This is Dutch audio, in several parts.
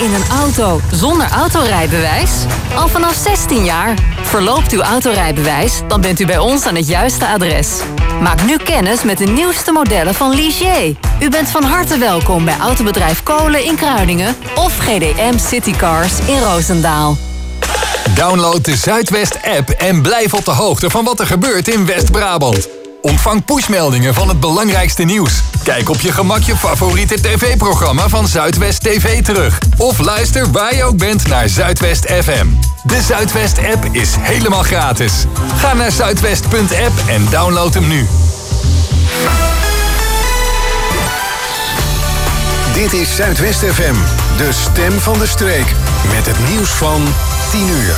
in een auto zonder autorijbewijs? Al vanaf 16 jaar. Verloopt uw autorijbewijs, dan bent u bij ons aan het juiste adres. Maak nu kennis met de nieuwste modellen van Ligier. U bent van harte welkom bij Autobedrijf Kolen in Kruiningen of GDM Citycars in Roosendaal. Download de Zuidwest-app en blijf op de hoogte van wat er gebeurt in West-Brabant. Ontvang pushmeldingen van het belangrijkste nieuws. Kijk op je gemak je favoriete tv-programma van Zuidwest TV terug. Of luister waar je ook bent naar Zuidwest FM. De Zuidwest-app is helemaal gratis. Ga naar zuidwest.app en download hem nu. Dit is Zuidwest FM, de stem van de streek. Met het nieuws van 10 uur.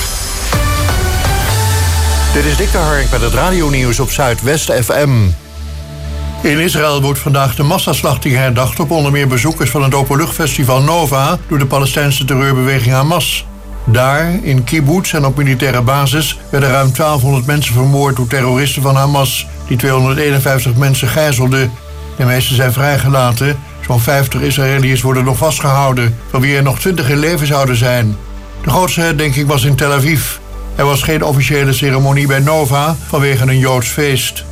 Dit is Dick de Hark met het radionieuws op Zuidwest FM. In Israël wordt vandaag de massaslachting herdacht op onder meer bezoekers van het openluchtfestival Nova door de Palestijnse terreurbeweging Hamas. Daar, in kibbutz en op militaire basis, werden ruim 1200 mensen vermoord door terroristen van Hamas, die 251 mensen gijzelden. De meeste zijn vrijgelaten. Zo'n 50 Israëliërs worden nog vastgehouden, van wie er nog 20 in leven zouden zijn. De grootste herdenking was in Tel Aviv. Er was geen officiële ceremonie bij Nova vanwege een Joods feest.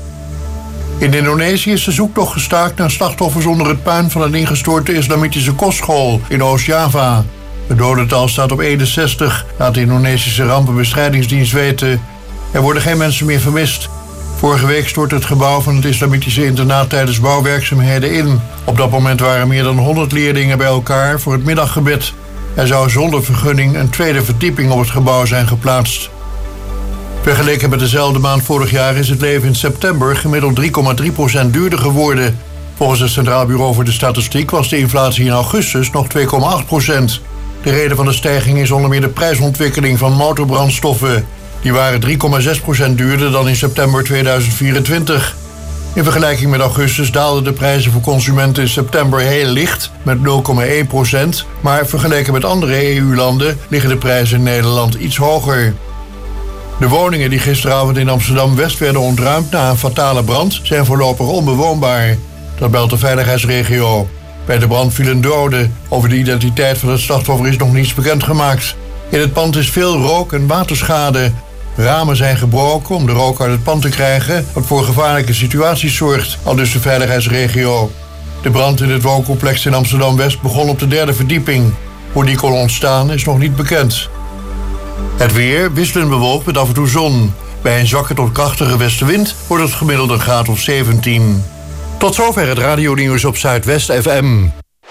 In Indonesië is de zoektocht gestaakt naar slachtoffers onder het puin van een ingestorte islamitische kostschool in Oost-Java. Het dodental staat op 61, laat de Indonesische rampenbestrijdingsdienst weten. Er worden geen mensen meer vermist. Vorige week stortte het gebouw van het islamitische internaat tijdens bouwwerkzaamheden in. Op dat moment waren meer dan 100 leerlingen bij elkaar voor het middaggebed. Er zou zonder vergunning een tweede verdieping op het gebouw zijn geplaatst. Vergeleken met dezelfde maand vorig jaar is het leven in september gemiddeld 3,3% duurder geworden. Volgens het Centraal Bureau voor de Statistiek was de inflatie in augustus nog 2,8%. De reden van de stijging is onder meer de prijsontwikkeling van motorbrandstoffen. Die waren 3,6% duurder dan in september 2024. In vergelijking met augustus daalden de prijzen voor consumenten in september heel licht, met 0,1%. Maar vergeleken met andere EU-landen liggen de prijzen in Nederland iets hoger. De woningen die gisteravond in Amsterdam-West werden ontruimd na een fatale brand zijn voorlopig onbewoonbaar. Dat meldt de veiligheidsregio. Bij de brand vielen doden. Over de identiteit van het slachtoffer is nog niets bekendgemaakt. In het pand is veel rook- en waterschade. Ramen zijn gebroken om de rook uit het pand te krijgen, wat voor gevaarlijke situaties zorgt, aldus de veiligheidsregio. De brand in het wooncomplex in Amsterdam-West begon op de 3e verdieping. Hoe die kon ontstaan is nog niet bekend. Het weer wisselend bewolkt met af en toe zon. Bij een zwakke tot krachtige westenwind wordt het gemiddeld een graad of 17. Tot zover het radionieuws op Zuidwest FM.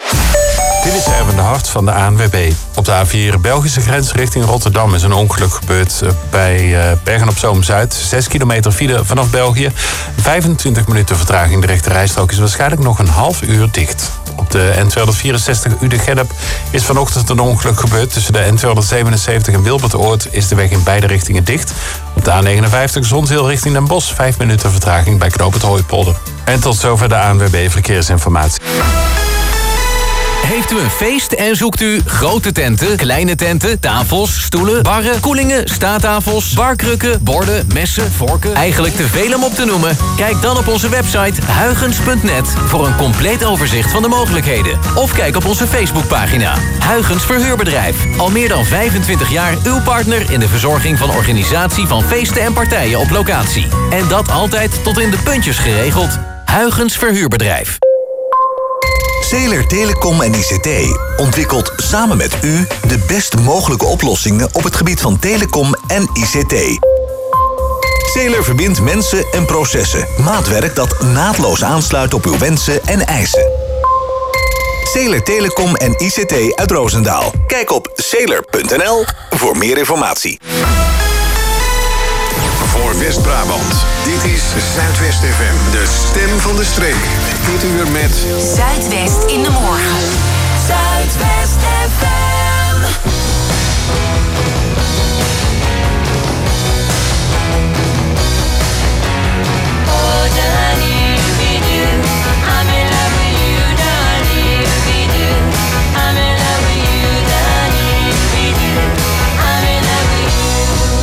Dit is Erwin de Hart van de ANWB. Op de A4 Belgische grens richting Rotterdam is een ongeluk gebeurd bij Bergen-op-Zoom-Zuid. 6 kilometer file vanaf België. 25 minuten vertraging. De rechterrijstrook is waarschijnlijk nog een half uur dicht. Op de N264 Uden-Gennep is vanochtend een ongeluk gebeurd. Tussen de N277 en Wilbertoord is de weg in beide richtingen dicht. Op de A59 Zonzeel richting Den Bosch. 5 minuten vertraging bij Knoop het Hooipolder. En tot zover de ANWB Verkeersinformatie. Heeft u een feest en zoekt u grote tenten, kleine tenten, tafels, stoelen, barren, koelingen, staattafels, barkrukken, borden, messen, vorken? Eigenlijk te veel om op te noemen? Kijk dan op onze website huygens.net voor een compleet overzicht van de mogelijkheden. Of kijk op onze Facebookpagina. Huygens Verhuurbedrijf. Al meer dan 25 jaar uw partner in de verzorging van organisatie van feesten en partijen op locatie. En dat altijd tot in de puntjes geregeld. Huygens Verhuurbedrijf. Zeeler Telecom en ICT ontwikkelt samen met u de best mogelijke oplossingen op het gebied van telecom en ICT. Zeeler verbindt mensen en processen. Maatwerk dat naadloos aansluit op uw wensen en eisen. Zeeler Telecom en ICT uit Roosendaal. Kijk op zeeler.nl voor meer informatie. Voor West-Brabant, dit is Zuidwest FM, de stem van de streek. Dit uur met Zuidwest in de morgen. Zuidwest FM. Oh, darling, we do. I'm in love with you, darling, we do. I'm in love with you, darling, we do. I'm in love with you.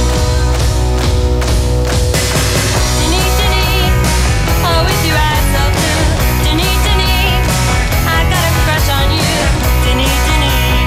Oh, with your eyes so blue. I got a crush on you.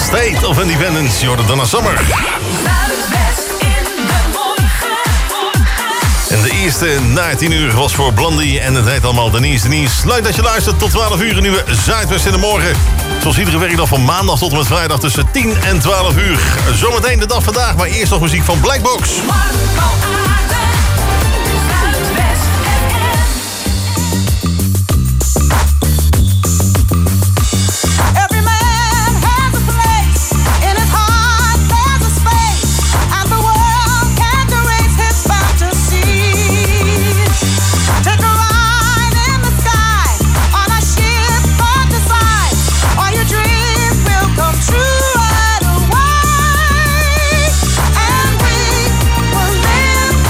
State of Independence, Jordana Summer. Zuidwest in de morgen. En de eerste na 10 uur was voor Blondie en het heet allemaal Denise. Leuk dat je luistert tot 12 uur, een nieuwe Zuidwest in de morgen. Zoals iedere werkdag van maandag tot en met vrijdag tussen 10 en 12 uur. Zometeen de dag vandaag, maar eerst nog muziek van Blackbox. True right away, and we will live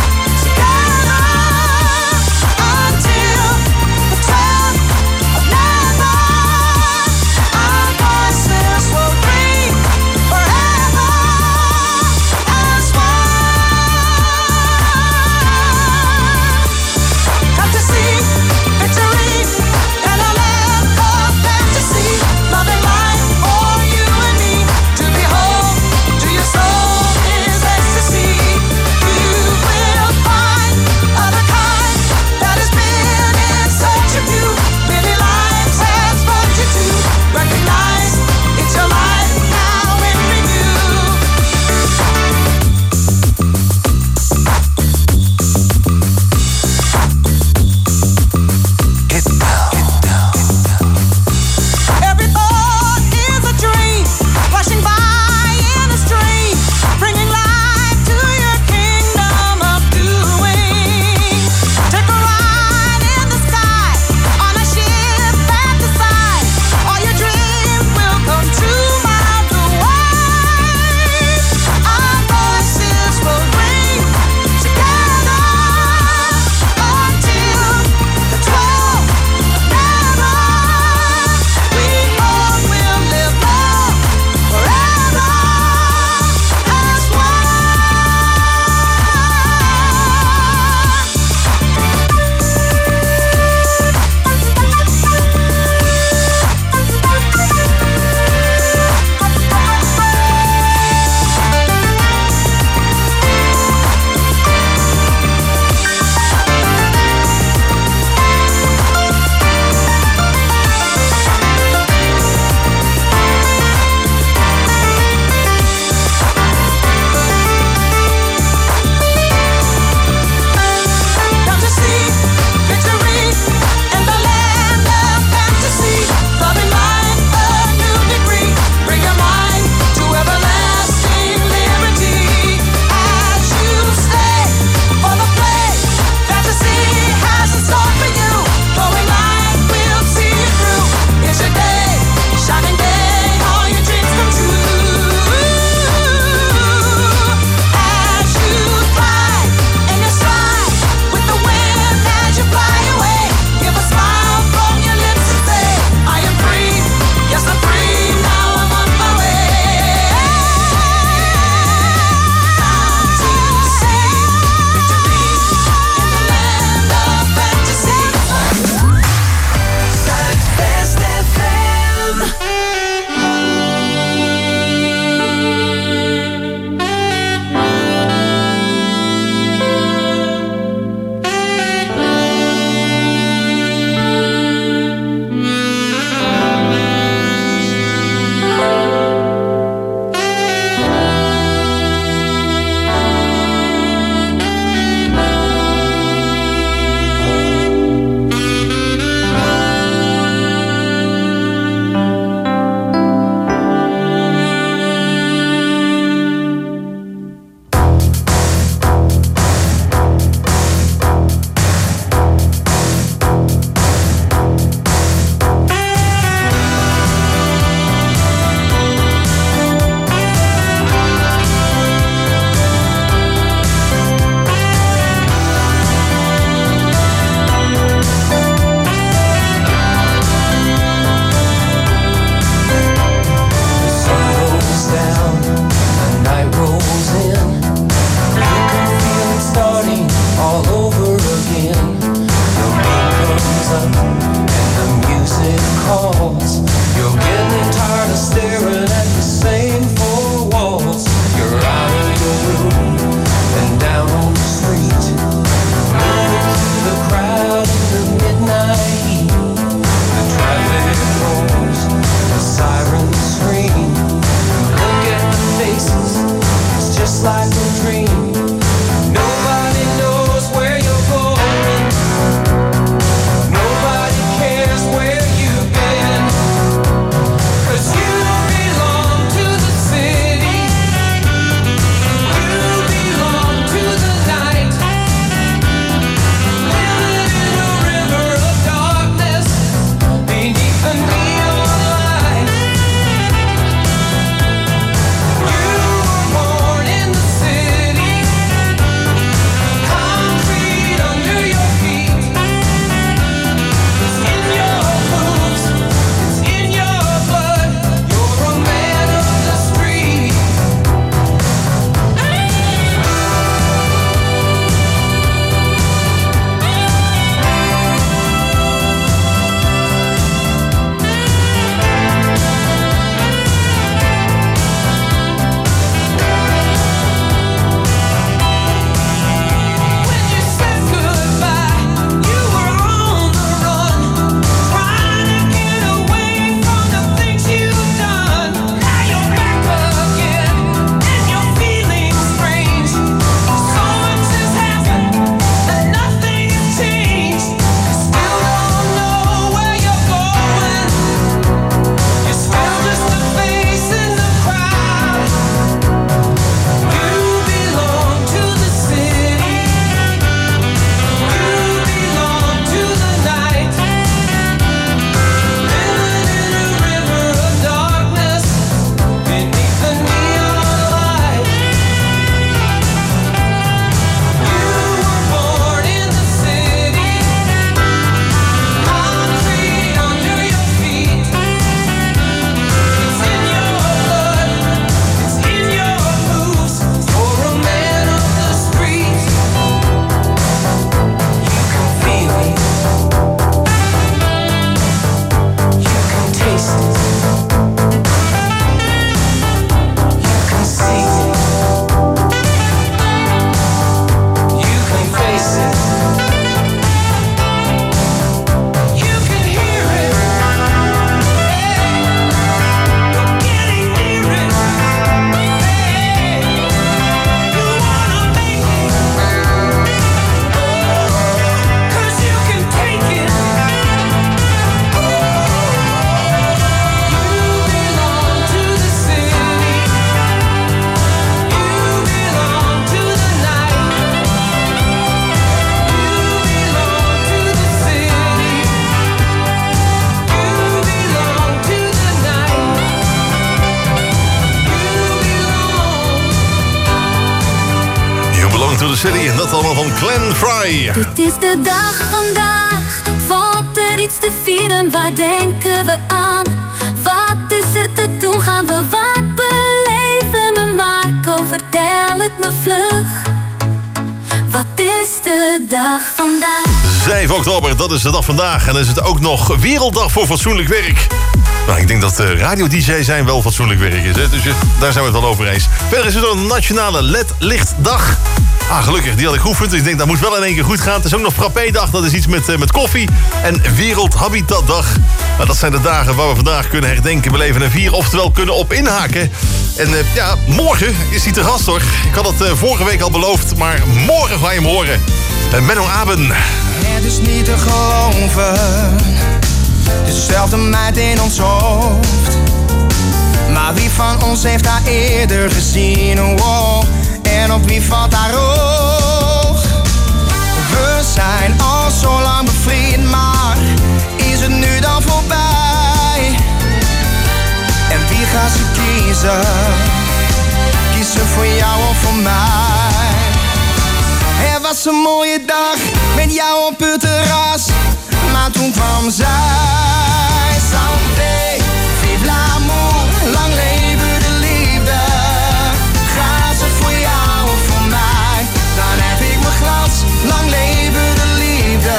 to the City. En dat allemaal van Glenn Fry. Het is de dag vandaag, valt er iets te vieren, waar denken we aan? Wat is er te doen, gaan we wat beleven? Me Marco, vertel het me vlug. Wat is de dag vandaag? 7 oktober, dat is de dag vandaag. En dan is het ook nog Werelddag voor Fatsoenlijk Werk. Nou, ik denk dat radio-dj zijn wel fatsoenlijk werk is. Hè? Dus daar zijn we het wel over eens. Verder is het een nationale LED-lichtdag. Ah, gelukkig, die had ik geoefend. Dus ik denk dat moet wel in één keer goed gaan. Het is ook nog Frappé-dag, dat is iets met koffie. En Wereldhabitatdag. Nou, dat zijn de dagen waar we vandaag kunnen herdenken, beleven en vieren. Oftewel kunnen op inhaken. En ja, morgen is hij te gast hoor. Ik had het vorige week al beloofd, maar morgen ga je hem horen. Menno Aben. Het is niet te geloven. Dezelfde meid in ons hoofd. Maar wie van ons heeft haar eerder gezien? Wow. En op wie valt haar oog? We zijn al zo lang bevriend, maar is het nu dan voorbij? En wie gaat ze kiezen? Kies ze voor jou of voor mij? Het was een mooie dag met jou op het terras. Maar toen kwam zij. Santé, vive l'amour, lang leven de liefde. Gaat ze voor jou of voor mij? Dan heb ik mijn glas, lang leven de liefde.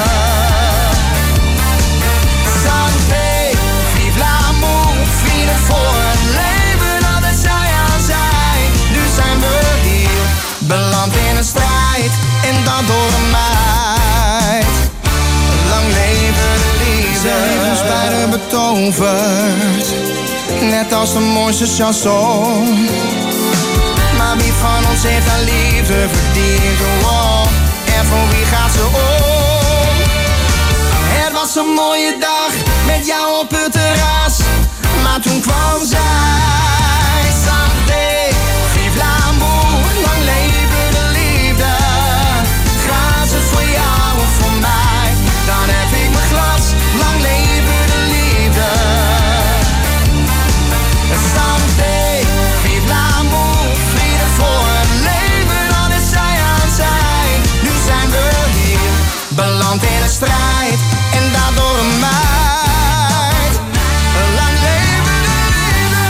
Santé, vive l'amour, vrienden voor het leven, altijd zij aan zij. Nu zijn we hier, beland in een strijd, en dat door een meid. Lang leven de liefde. Ze heeft ons beiden betoverd, net als de mooiste chanson. Maar wie van ons heeft haar liefde verdiend? Oh, en voor wie gaat ze om? Het was een mooie dag met jou op het terras. Maar toen kwam zij. Santé, vive l'amour, lang leven de liefde. Gaat ze voor jou of voor mij? Dan heb ik mijn glas, lang leven de liefde. Santé, vive l'amour, vrede voor het leven, dan is zij aan zij. Nu zijn we hier, beland in een strijd, en daardoor een meid. Lang leven de liefde.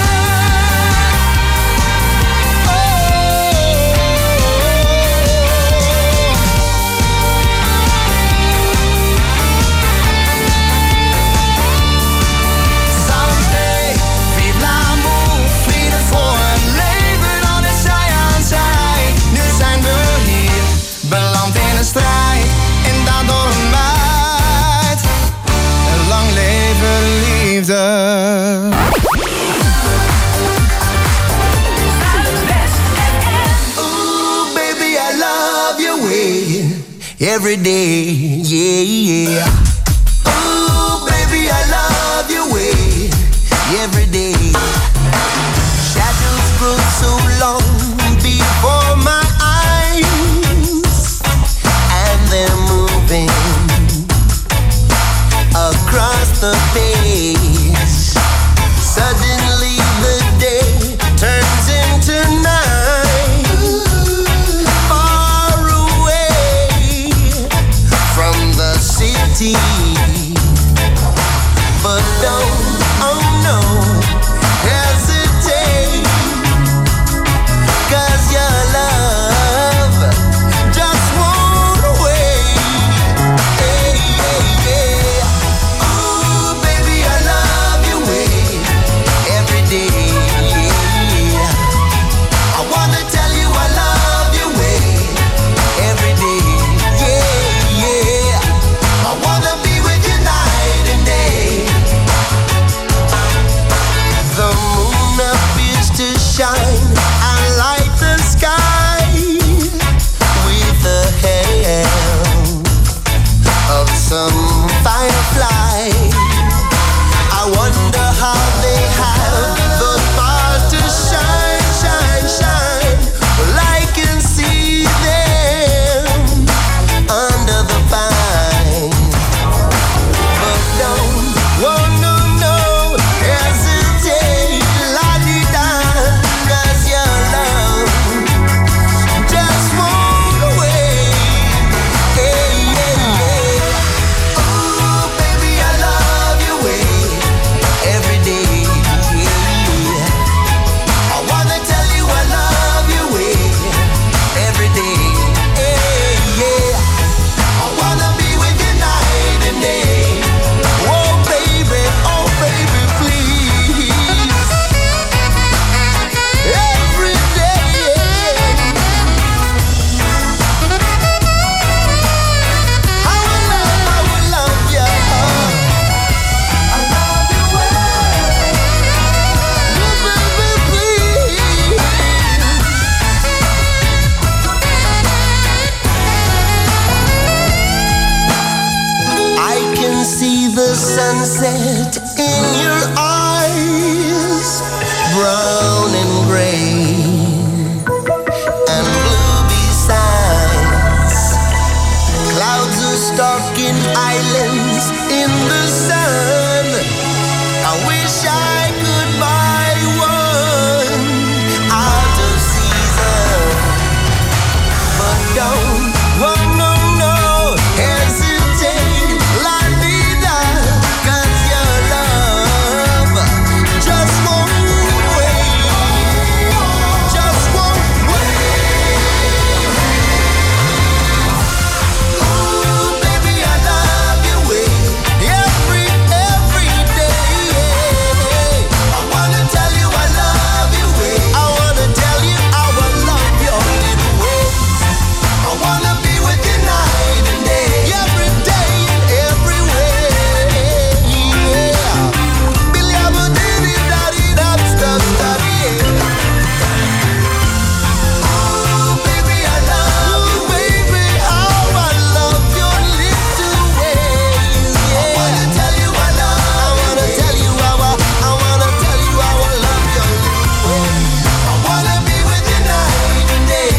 Santé, vive l'amour, vrede voor het leven, dan is zij aan zij. Nu zijn we hier, beland in een strijd, en daardoor een meid. Lang leven de liefde. Ooh, baby, I love your way every day, yeah. Ooh, baby, I love your way every day. Shadows grow so long before my eyes, and they're moving across the page. Suddenly the day turns into night. Far away from the city wish I could buy one out of season, but don't, oh no, no, hesitate, la vida, 'cause your love just won't wait, just won't wait. Ooh, baby, I love your way every day. I wanna tell you I love your way. I wanna tell you how I love your little ways. I wanna be with you night and day, every day and every way. Yeah. Billy, I'm a diddy daddy, that's the study. Ooh, baby, I love you, baby, how I love your little ways. Yeah. I wanna tell you I wanna tell you how I wanna tell you how I love your little ways. I wanna be with you night and day.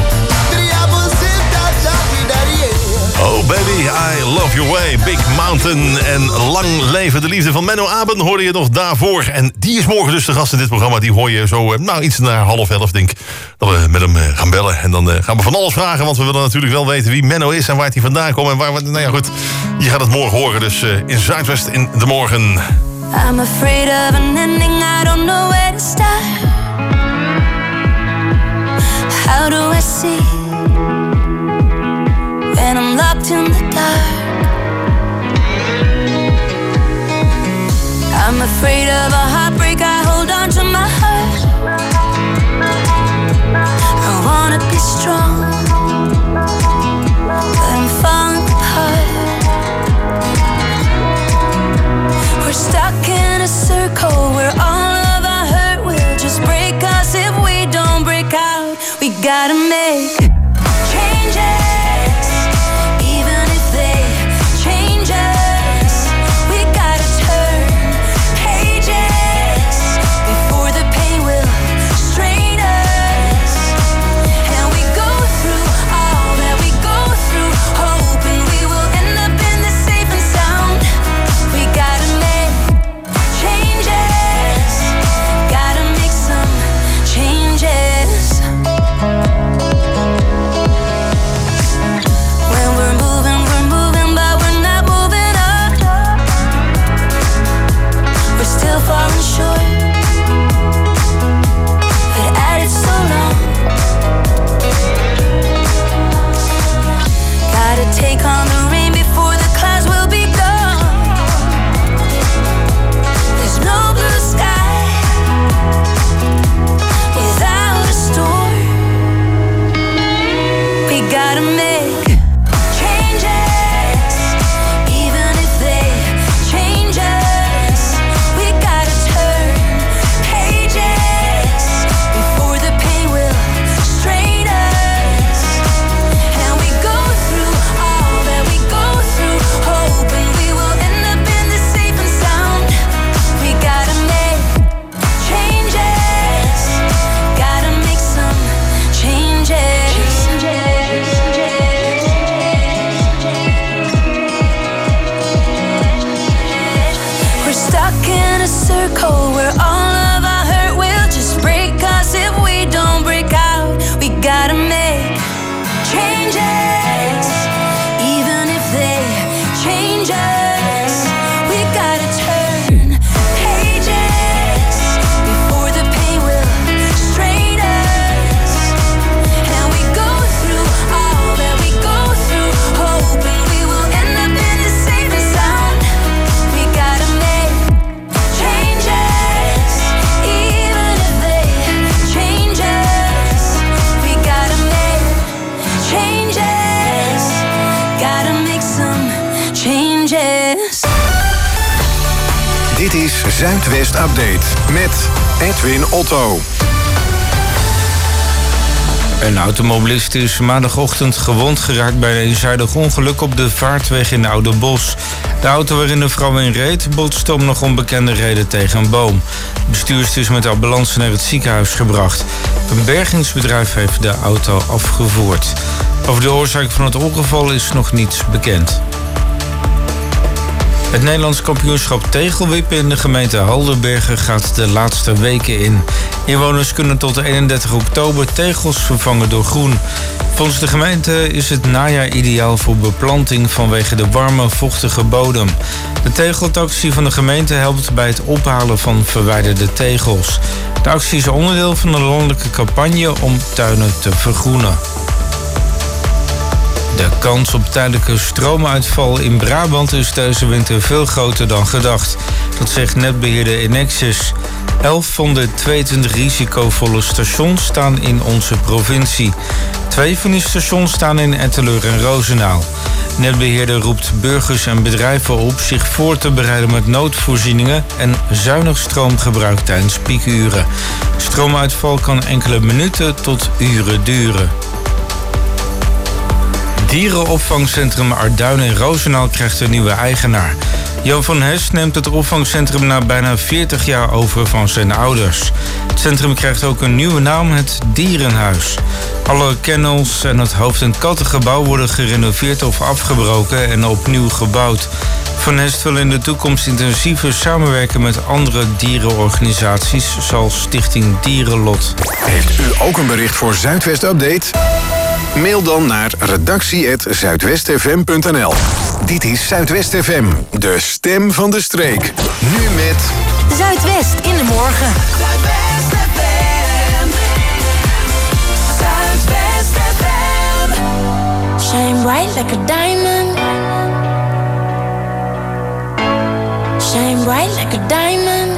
Oh baby, I love your way. Big Mountain en Lang leven de liefde van Menno Aben hoorde je nog daarvoor. En die is morgen dus de gast in dit programma. Die hoor je zo iets na 10:30 denk ik. Dat we met hem gaan bellen. En dan gaan we van alles vragen. Want we willen natuurlijk wel weten wie Menno is en waar hij vandaan komt. En waar we, nou ja goed, je gaat het morgen horen. Dus in Zuidwest in de morgen. I'm afraid of an ending, I don't know where to start. How do I see when I'm locked in the dark? I'm afraid of a heartbreak, I hold on to my heart. I wanna be strong, but I'm falling apart. We're stuck in a circle where all of our hurt will just break us if we don't break out. We gotta make changes, even if they change us. We gotta turn pages before the pain will strain us. And we go through all that we go through, hoping we will end up in the safe and sound. We gotta make changes, gotta make some changes. When we're moving, but we're not moving up. We're still falling short, but at it so long. Gotta take on the rain before the clouds will be gone. There's no blue sky without a storm. We gotta make changes, even if they change us. We gotta turn pages before the pain will strain us. And we go through all that we go through, hoping we will end up in the safe and sound. We gotta make changes, gotta make some changes. We're stuck in a circle where all of our hurt will just break us if we don't break out. We gotta make changes, even if they change us. We gotta turn pages before the pain will strain us. And we go through all that we go through, hoping we will end up in the safe and sound. We gotta make changes, even if they change us. We gotta make changes, gotta make some changes. Dit is Zuidwest Update met Edwin Otto. Een automobilist is maandagochtend gewond geraakt bij een eenzijdig ongeluk op de vaartweg in Oudenbosch. De auto waarin de vrouw in reed botste om nog onbekende reden tegen een boom. De bestuurster is met de ambulance naar het ziekenhuis gebracht. Een bergingsbedrijf heeft de auto afgevoerd. Over de oorzaak van het ongeval is nog niets bekend. Het Nederlands kampioenschap tegelwippen in de gemeente Haldenbergen gaat de laatste weken in. Inwoners kunnen tot 31 oktober tegels vervangen door groen. Volgens de gemeente is het najaar ideaal voor beplanting vanwege de warme, vochtige bodem. De tegeltaxi van de gemeente helpt bij het ophalen van verwijderde tegels. De actie is onderdeel van een landelijke campagne om tuinen te vergroenen. De kans op tijdelijke stroomuitval in Brabant is deze winter veel groter dan gedacht. Dat zegt netbeheerder Enexis. 11 van de 22 risicovolle stations staan in onze provincie. 2 van die stations staan in Etteleur en Rozenaal. Netbeheerder roept burgers en bedrijven op zich voor te bereiden met noodvoorzieningen en zuinig stroomgebruik tijdens piekuren. Stroomuitval kan enkele minuten tot uren duren. Dierenopvangcentrum Arduin in Rozenaal krijgt een nieuwe eigenaar. Jan van Hest neemt het opvangcentrum na bijna 40 jaar over van zijn ouders. Het centrum krijgt ook een nieuwe naam, het Dierenhuis. Alle kennels en het hoofd- en kattengebouw worden gerenoveerd of afgebroken en opnieuw gebouwd. Van Hest wil in de toekomst intensiever samenwerken met andere dierenorganisaties, zoals Stichting Dierenlot. Heeft u ook een bericht voor Zuidwest Update? Mail dan naar redactie@zuidwestfm.nl. Dit is Zuidwest FM, de stem van de streek. Nu met Zuidwest in de morgen. Zuidwest FM. Zuidwest FM. Shine bright like a diamond. Shine bright like a diamond.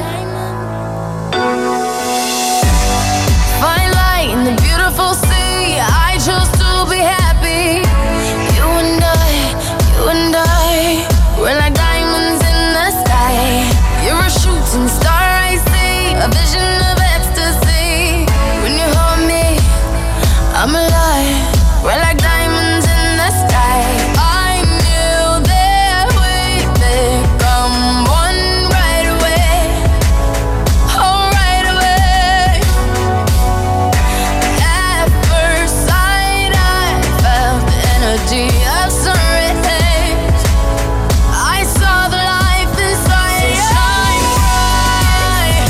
Fine light in the beautiful sea. I chose to be happy. You and I, we're like diamonds in the sky. You're a shooting star, I see, a vision of ecstasy. When you hold me, I'm alive. We're like diamonds in the sky. I knew that we'd become one right away. Oh, right away. At first sight, I felt the energy of sun rays. I saw the life inside. So shine bright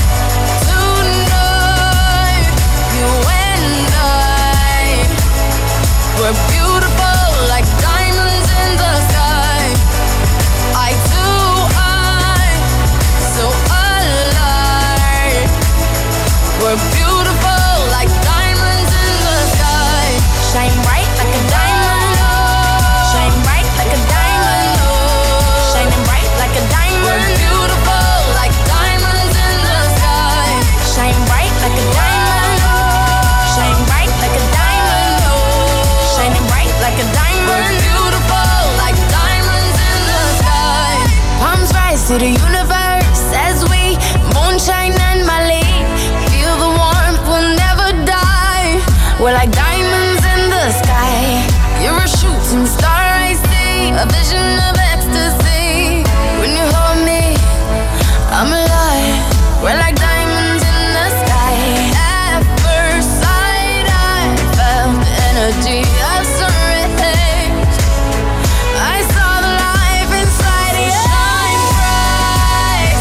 tonight. You and I, we're beautiful like diamonds in the sky. Eye to eye, so alive. We're beautiful like diamonds in the sky. Shine bright like a diamond. Shine bright like a diamond. Shining bright like a diamond. We're beautiful like diamonds in the sky. Shine bright like a diamond. Shine bright like a diamond. Shining bright like a diamond. We're beautiful like diamonds in the sky. Palms rise to the universe as we moonshine and Mali. Feel the warmth, we'll never die. We're like diamonds in the sky. You're a shooting star, I see, a vision of ecstasy. When you hold me, I'm alive. We're like diamonds in the sky. At first sight, I felt the energy of sun rays. I saw the life inside you. Shine bright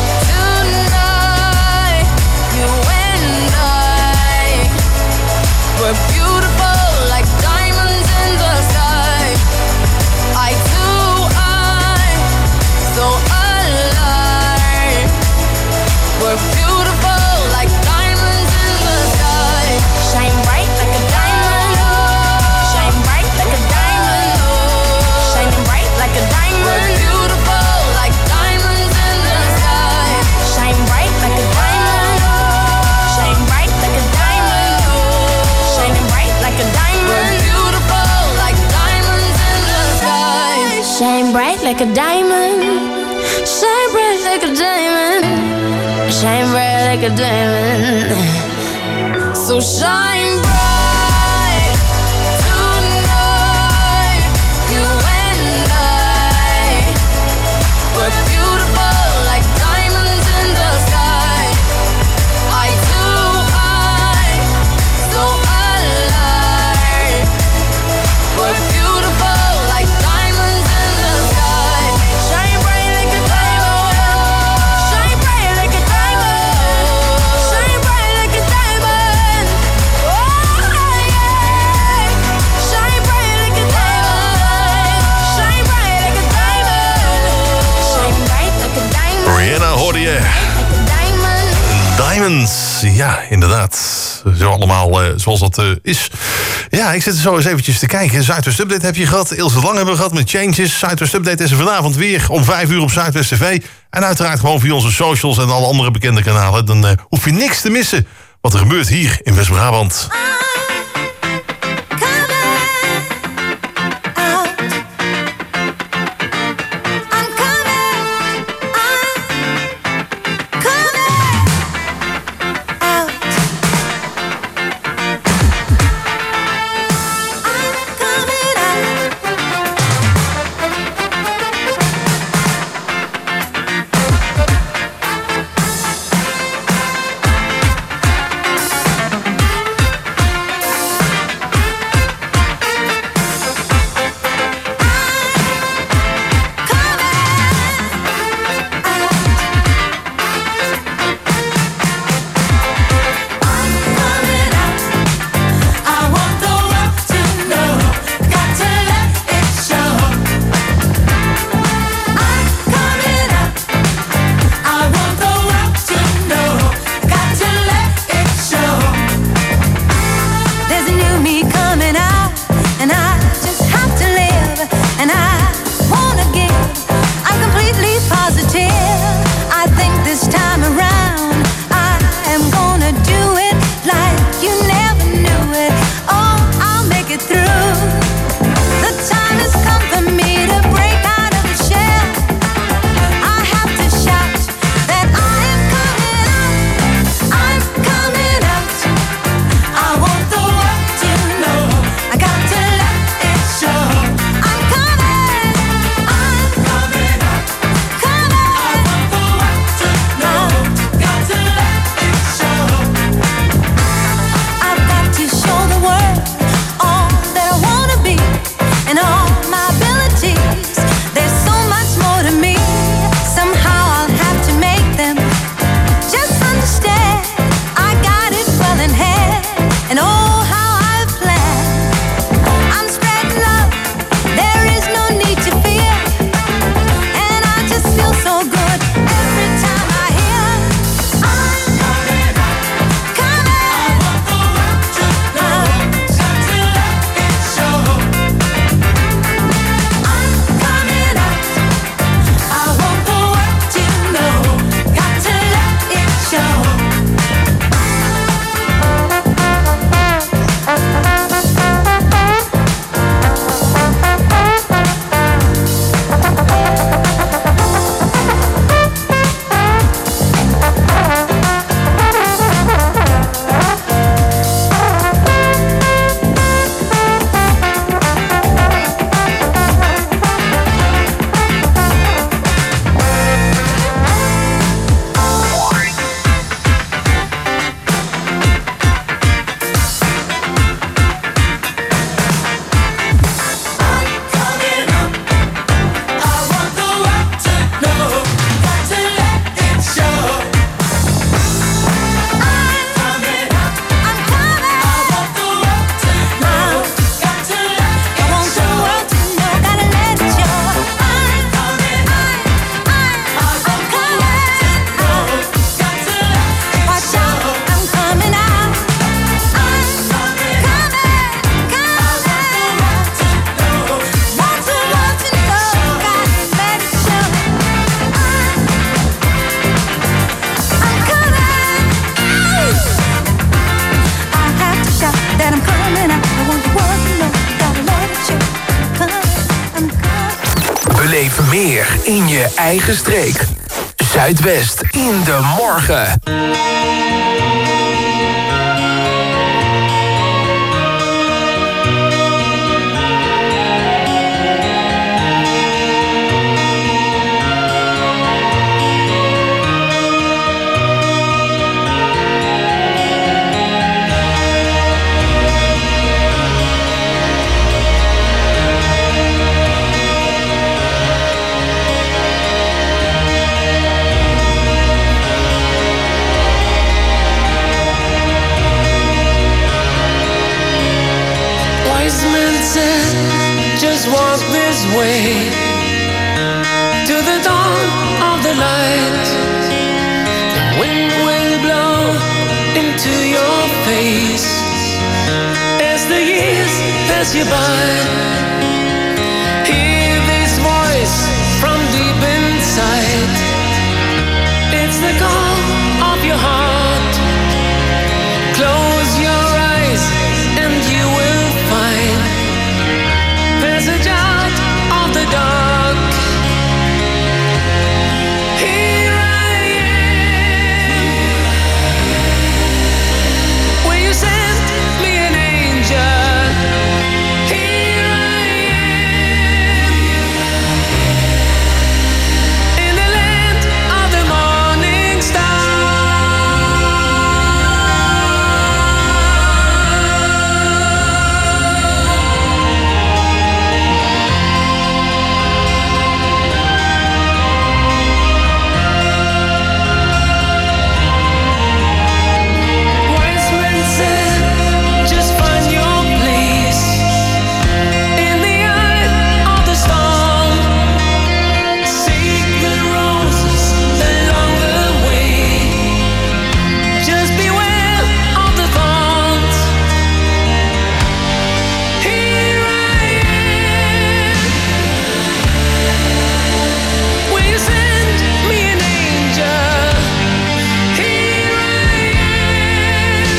tonight. You and I, we're beautiful like diamonds in the sky. Eye to eye, so alive. We're beautiful like diamonds in the sky. Shine bright like a diamond. Shine bright like a diamond. Shining bright like a diamond. We're beautiful like diamonds in the sky. Shine bright like a diamond. Shine bright like a diamond. Shining bright like a diamond. We're beautiful like diamonds in the sky. Shine bright like a diamond. Shine bright like a diamond. Shine bright like a diamond. So shine bright tonight. You and I, we're beautiful like diamonds in the sky. Eye to eye, so alive. We're beautiful like diamonds in the sky. Shine bright like a Diamonds. Ja, inderdaad. Zo allemaal zoals dat is. Ja, ik zit er zo eens eventjes te kijken. Zuidwest Update heb je gehad. Ilse Lang hebben we gehad met Changes. Zuidwest Update is er vanavond weer om 5 uur op Zuidwest TV. En uiteraard gewoon via onze socials en alle andere bekende kanalen. Dan hoef je niks te missen wat er gebeurt hier in West-Brabant. Beleef meer in je eigen streek. Zuidwest in de morgen. Just walk this way to the dawn of the light. The wind will blow into your face as the years pass you by. Hear this voice from deep inside. It's the call of your heart. Close your eyes and you will find passage out of the dark. Here I am. Will you send me an angel? Here I am. In the land of the morning star. Wise men said, just find your place in the eye of the storm. Seek the roses along the way. Just beware of the thorns. Here I am. Will you send me an angel? Here I am.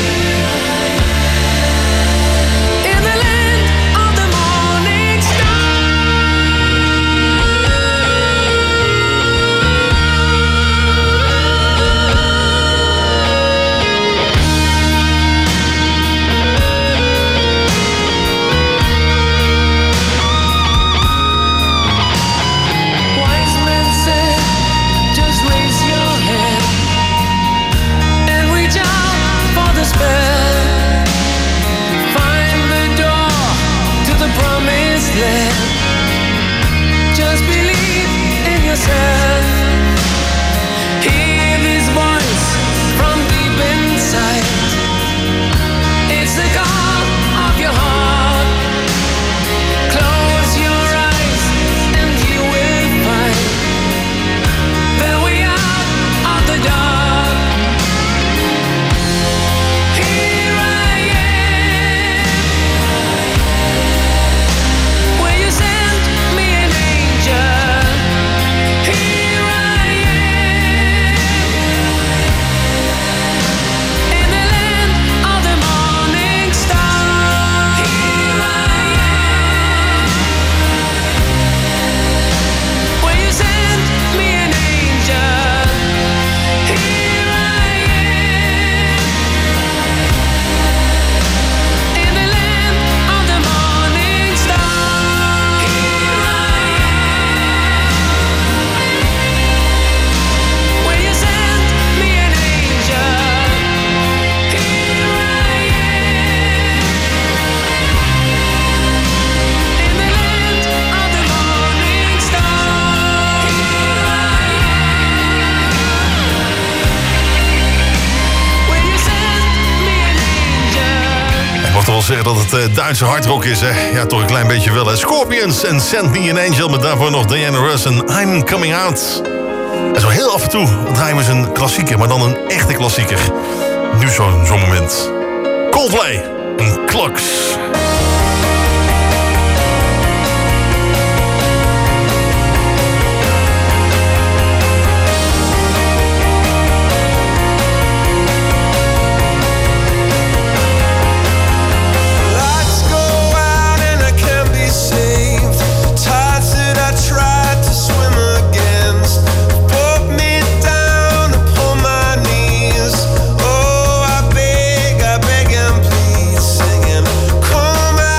In the land of the morning star. Wise men said, just raise your hand and reach out for the spell. Find the door to the promised land. Just believe in yourself. Hear this voice from deep inside. It's the call of your heart. Close your eyes and you will find the way out of the dark. Here I am. Will you send me an angel? Here I am. In the land of the morning star. Here I am. Will you send me an angel? Here I am. In the land of the morning star. Here I am. Will you send me an angel? Here I am. In the land of the morning star. Here I am. Will you send me an angel? Ik mag toch wel zeggen dat het Duitse hardrock is, hè? Ja, toch een klein beetje wel, hè? Scorpions en Send Me an Angel, met daarvoor nog Diana Ross en I'm Coming Out. En zo heel af en toe draaien we eens een klassieker, maar dan een echte klassieker. Nu zo'n moment. Coldplay en Clocks. Lights go out and I can't be saved. Tides that I tried to swim against put me down upon my knees. Oh, I beg and please, singing, come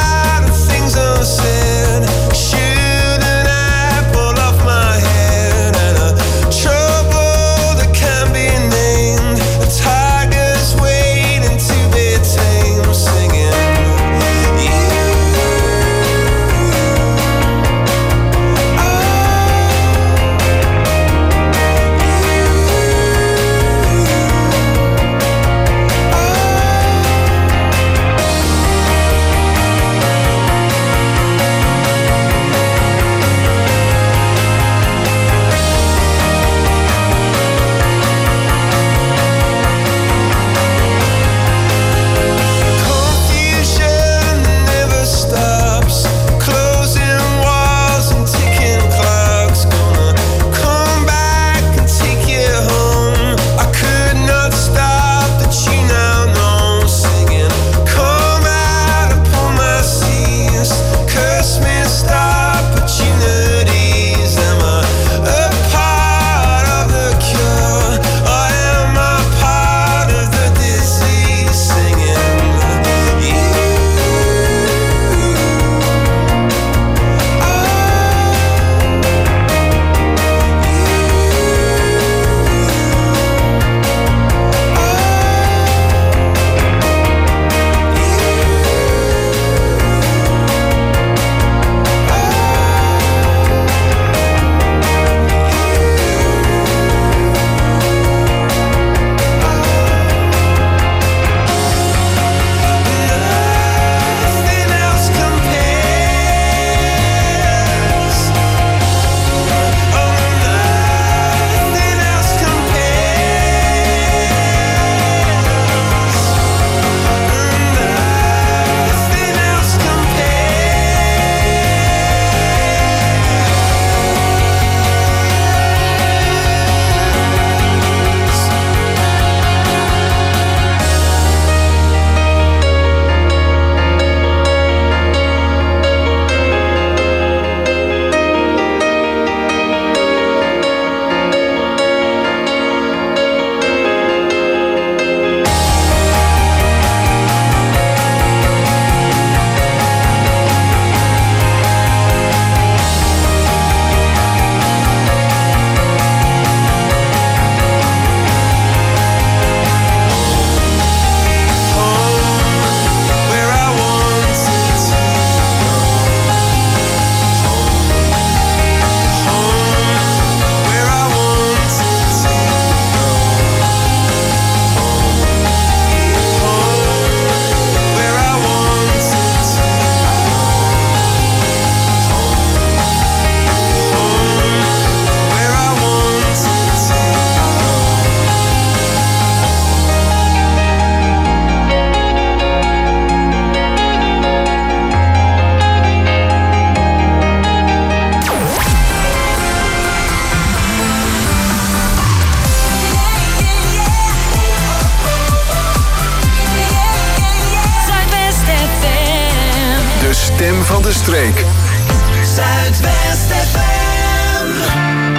stem van de streek. Zuidwest FM.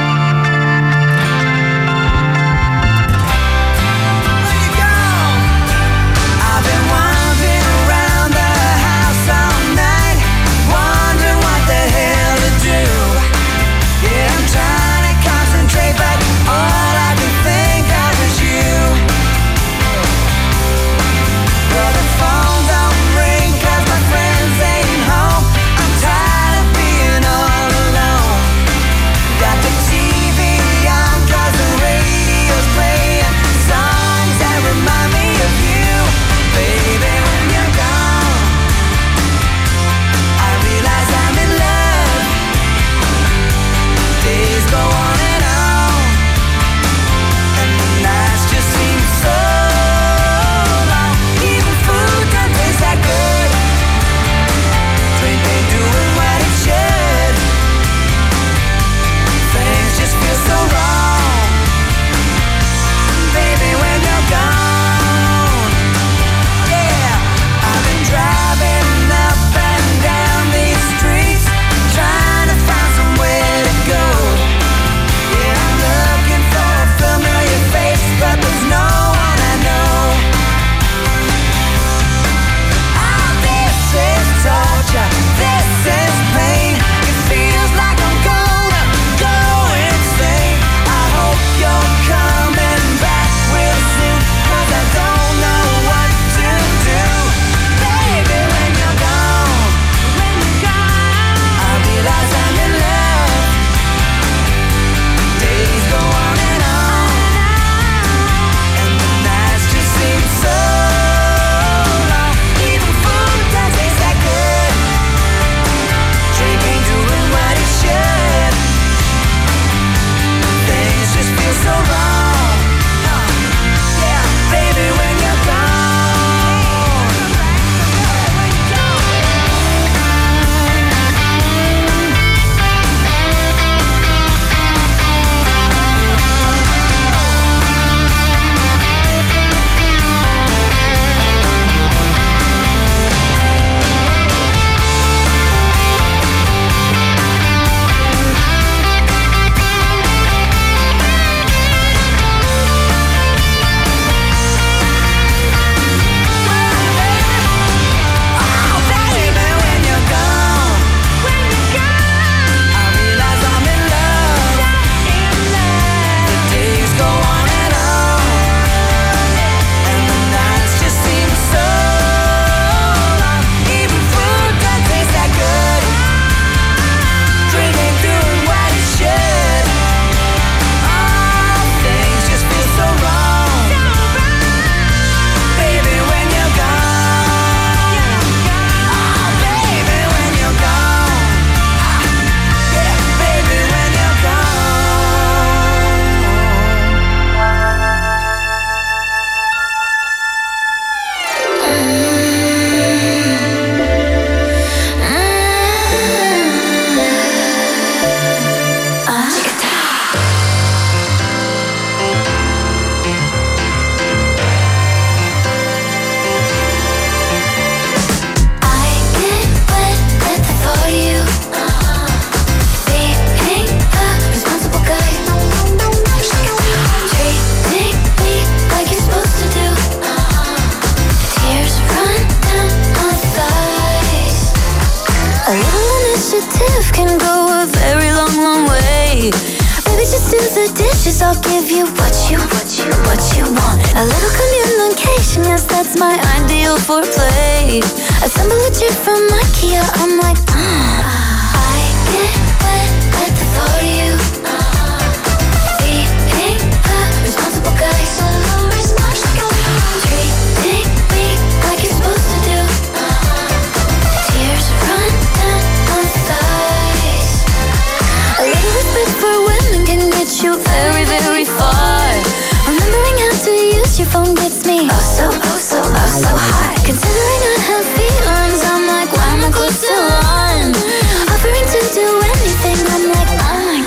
I'll give you what you want. A little communication, yes, that's my ideal foreplay. Assemble a chair from IKEA, I'm like, I get wet at the thought of you. Being a responsible guy, so responsible. Treating me like you're supposed to do. Tears run down my thighs. A little respect for women can get you very, very far. Remembering how to use your phone gets me so high. Considering I have feelings, I'm like, why am I close to one? Offering to do anything, I'm like, oh my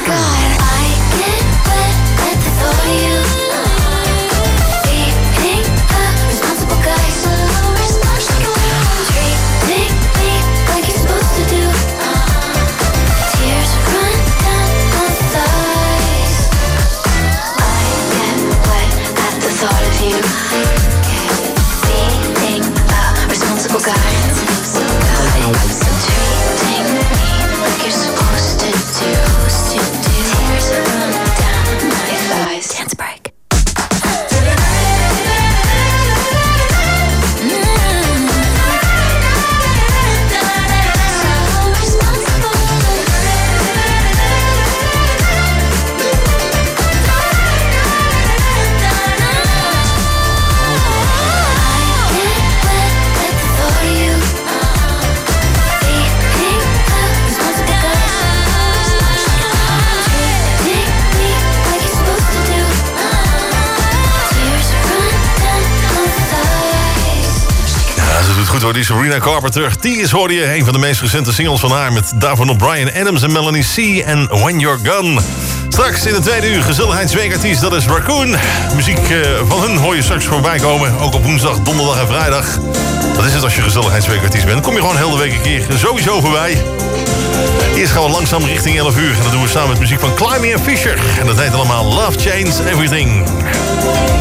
Die Sabrina Carpenter. Tears hoorde je, een van de meest recente singles van haar... met daarvoor nog Bryan Adams en Melanie C. en When You're Gone. Straks in het tweede uur gezelligheidsweekartiest, dat is Raccoon. Muziek van hun hoor je straks voorbij komen. Ook op woensdag, donderdag en vrijdag. Dat is het als je gezelligheidsweekartiest bent. Dan kom je gewoon heel de week een keer sowieso voorbij. Eerst gaan we langzaam richting 11 uur. En dat doen we samen met muziek van Climby en Fisher. En dat heet allemaal Love Changes Everything.